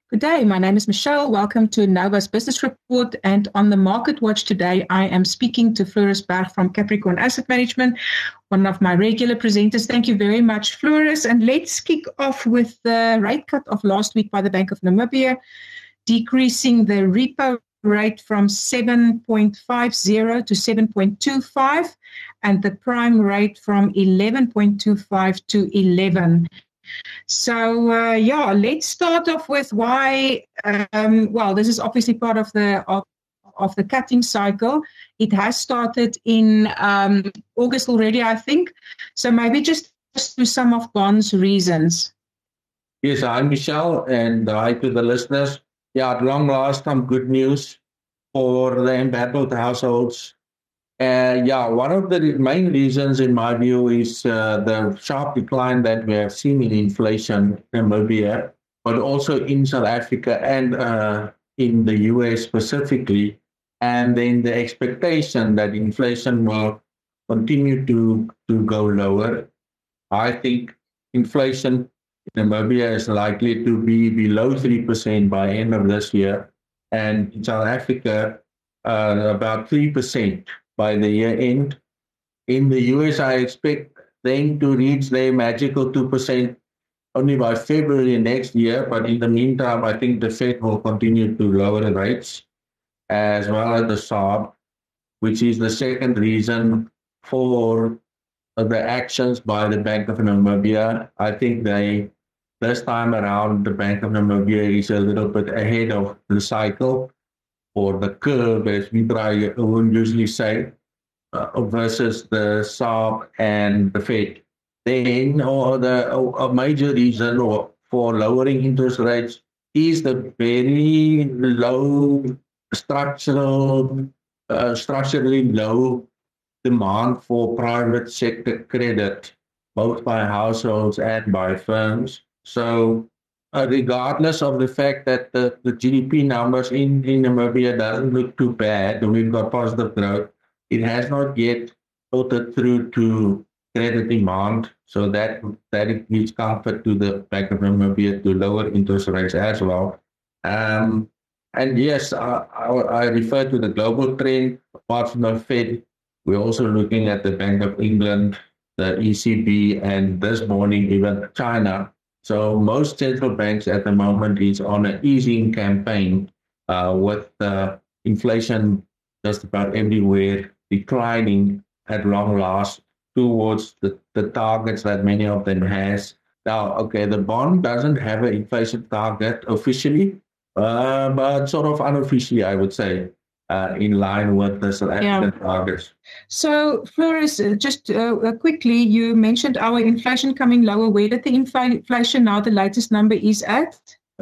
Good day. My name is Michelle. Welcome to Nova's Business Report. And on the Market Watch today, I am speaking to Floris Berg from Capricorn Asset Management, one of my regular presenters. Thank you very much, Floris. And let's kick off with the rate cut of last week by the Bank of Namibia, decreasing the repo rate from 7.50 to 7.25 and the prime rate from 11.25 to 11. So, let's start off with why. This is obviously part of the cutting cycle. It has started in August already, I think. So maybe just to some of Bond's reasons. Yes, I'm Michelle, and hi to the listeners. Yeah, at long last, some good news for the embattled households. One of the main reasons, in my view, is the sharp decline that we have seen in inflation in Namibia, but also in South Africa and in the US specifically, and then the expectation that inflation will continue to go lower. I think inflation in Namibia is likely to be below 3% by end of this year, and in South Africa, about 3% by the year end. In the US, I expect them to reach their magical 2% only by February next year. But in the meantime, I think the Fed will continue to lower the rates as well as the SARB, which is the second reason for the actions by the Bank of Namibia. I think this time around, the Bank of Namibia is a little bit ahead of the cycle, or the curve, as we usually say, versus the SARB and the Fed. Then, a major reason for lowering interest rates is the very low structurally low demand for private sector credit, both by households and by firms. So, regardless of the fact that the GDP numbers in Namibia doesn't look too bad, we've got positive growth, it has not yet filtered through to credit demand. So that it gives comfort to the Bank of Namibia to lower interest rates as well. And yes, I refer to the global trend. Apart from the Fed, we're also looking at the Bank of England, the ECB, and this morning even China. So most central banks at the moment is on an easing campaign with inflation just about everywhere declining at long last towards the targets that many of them has. Now, okay, the bond doesn't have an inflation target officially, but sort of unofficially, I would say, in line with the South African targets. So, Floris, just quickly, you mentioned our inflation coming lower. Where did the inflation now, the latest number is at?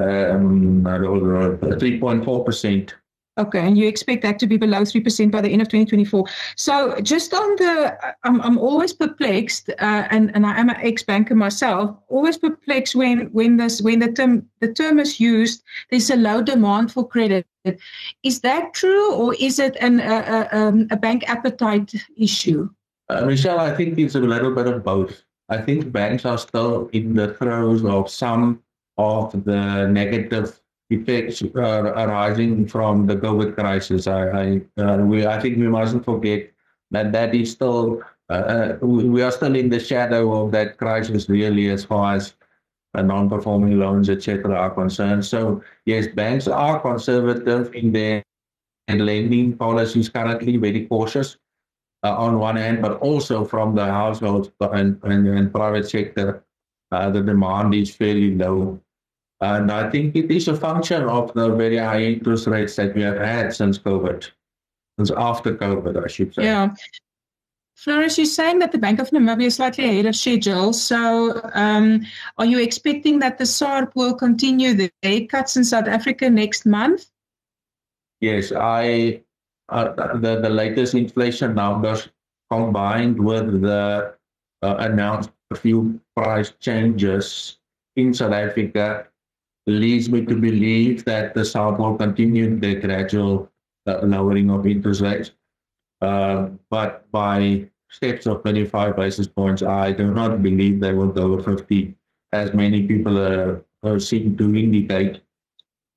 3.4%. Okay, and you expect that to be below 3% by the end of 2024. So just on I'm always perplexed, and I am an ex-banker myself, always perplexed when the term is used, there's a low demand for credit. Is that true, or is it a bank appetite issue? Michelle, I think it's a little bit of both. I think banks are still in the throes of some of the negative effects arising from the COVID crisis. I think we mustn't forget that is still, we are still in the shadow of that crisis, really, as far as non-performing loans, etc., are concerned. So, yes, banks are conservative in their lending policies currently, very cautious on one hand, but also from the households and private sector, the demand is fairly low. And I think it is a function of the very high interest rates that we have had since COVID, since after COVID, I should say. Yeah. Floris, you're saying that the Bank of Namibia is slightly ahead of schedule. So are you expecting that the SARB will continue the cuts in South Africa next month? Yes, the latest inflation numbers combined with the announced few price changes in South Africa leads me to believe that the SARB will continue the gradual lowering of interest rates. But by steps of 25 basis points, I do not believe they will go 50, as many people seem to indicate.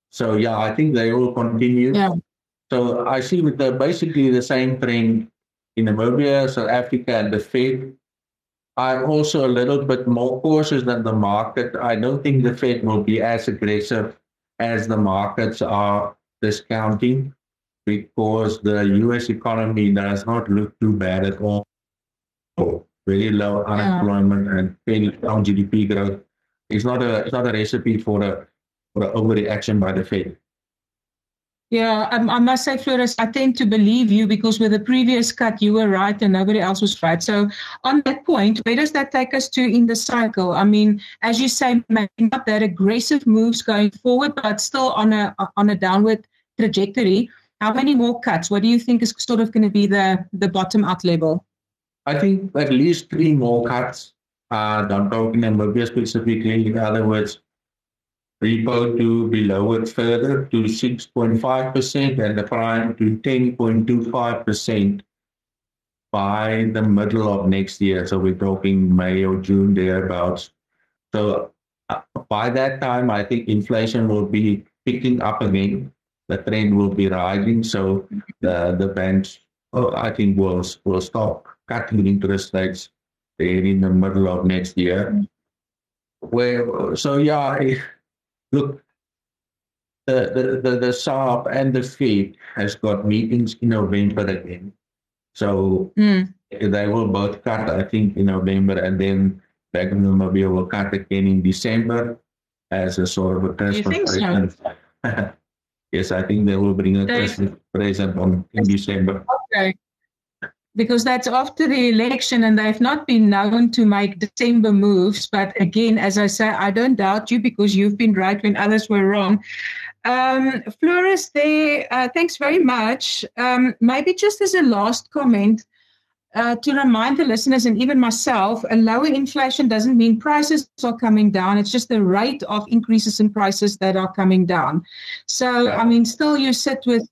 So yeah, I think they will continue. Yeah. So I see with basically the same trend in Namibia, South Africa, and the Fed. I'm also a little bit more cautious than the market. I don't think the Fed will be as aggressive as the markets are discounting, because the US economy does not look too bad at all. Very low unemployment and fairly strong GDP growth. It's not a recipe for a overreaction by the Fed. Yeah, I must say, Floris, I tend to believe you because with the previous cut, you were right and nobody else was right. So on that point, where does that take us to in the cycle? I mean, as you say, maybe not that aggressive moves going forward, but still on a downward trajectory. How many more cuts? What do you think is sort of going to be the bottom out level? I think at least three more cuts. I'm talking Namibia specifically. In other words, repo to be lowered further to 6.5% and the prime to 10.25% by the middle of next year. So we're talking May or June thereabouts. So by that time, I think inflation will be picking up again. The trend will be rising. So the banks, I think, will stop cutting interest rates there in the middle of next year. So yeah, look, the SARB and the Fed has got meetings in November again. So they will both cut, I think, in November, and then Bank of Namibia will cut again in December as a sort of a Christmas present. So? Yes, I think they will bring a Christmas present in December. Okay. Because that's after the election and they've not been known to make December moves. But again, as I say, I don't doubt you because you've been right when others were wrong. Floris, thanks very much. Maybe just as a last comment, to remind the listeners and even myself, a lower inflation doesn't mean prices are coming down. It's just the rate of increases in prices that are coming down. So, I mean, still you sit with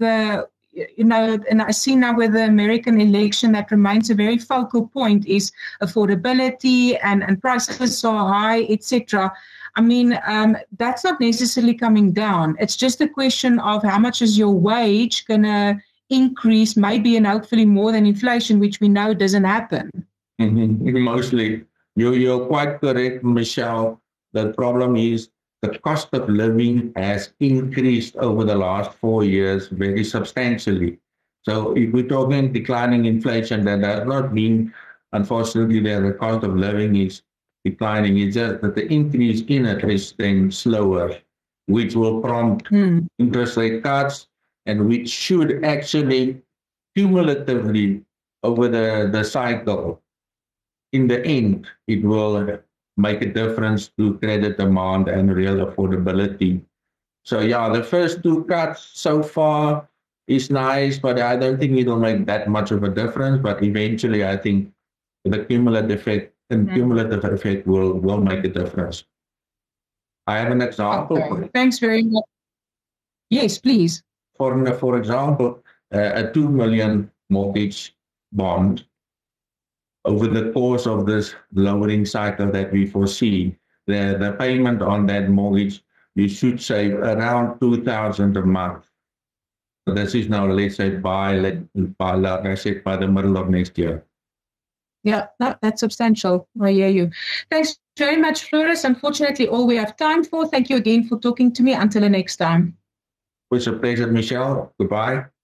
and I see now with the American election that remains a very focal point is affordability and prices are high, etc. I mean, that's not necessarily coming down. It's just a question of how much is your wage going to increase, maybe and hopefully more than inflation, which we know doesn't happen. Mm-hmm. Mostly. You're quite correct, Michelle. The problem is the cost of living has increased over the last 4 years very substantially. So if we're talking declining inflation, that does not mean, unfortunately, that the cost of living is declining. It's just that the increase in it is then slower, which will prompt interest rate cuts, and which should actually cumulatively over the cycle, in the end, it will make a difference to credit demand and real affordability. So yeah, the first two cuts so far is nice, but I don't think it'll make that much of a difference. But eventually, I think the cumulative effect will make a difference. I have an example. Okay. Thanks very much. Yes, please. For example, a 2 million mortgage bond over the course of this lowering cycle that we foresee, the payment on that mortgage, you should save around 2,000 a month. So this is now, let's say, like I said, by the middle of next year. Yeah, that's substantial. I hear you. Thanks very much, Floris. Unfortunately, all we have time for. Thank you again for talking to me. Until the next time. It was a pleasure, Michelle. Goodbye.